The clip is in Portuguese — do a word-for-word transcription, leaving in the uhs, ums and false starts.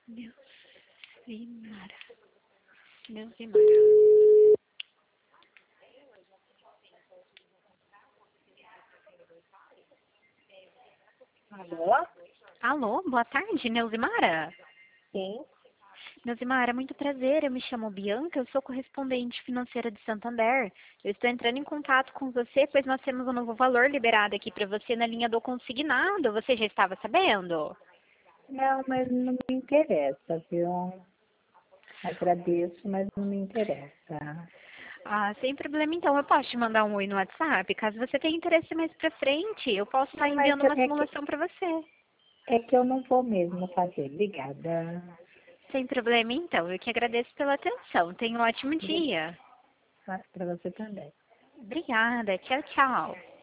Neucimara. Neucimara. Alô? Alô, boa tarde, Neucimara. Sim. Neucimara, muito prazer. Eu me chamo Bianca, eu sou correspondente financeira de Santander. Eu estou entrando em contato com você, pois nós temos um novo valor liberado aqui para você na linha do consignado. Você já estava sabendo? Não, mas não me interessa, viu? Agradeço, mas não me interessa. Ah, sem problema então. Eu posso te mandar um oi no WhatsApp? Caso você tenha interesse mais pra frente, eu posso estar Não, mas enviando uma é que, simulação para você. é que eu não vou mesmo fazer. Obrigada. Sem problema então. Eu que agradeço pela atenção. Tenha um ótimo dia. Para você também. Obrigada. Tchau, tchau.